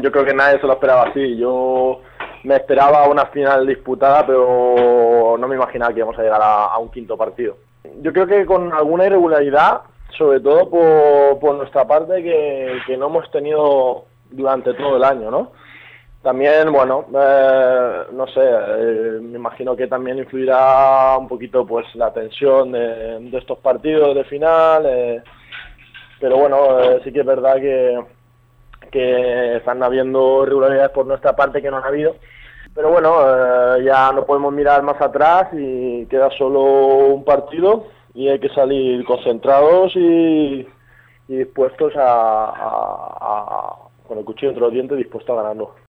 yo creo que nadie se lo esperaba así. Yo me esperaba una final disputada, pero no me imaginaba que íbamos a llegar a un quinto partido. Yo creo que con alguna irregularidad, sobre todo por nuestra parte, que no hemos tenido durante todo el año, ¿no? También, bueno, no sé, me imagino que también influirá un poquito pues la tensión de estos partidos de final, pero bueno, sí que es verdad que están habiendo irregularidades por nuestra parte que no han habido. Pero bueno, ya no podemos mirar más atrás y queda solo un partido y hay que salir concentrados y dispuestos con el cuchillo entre los dientes, dispuestos a ganarlo.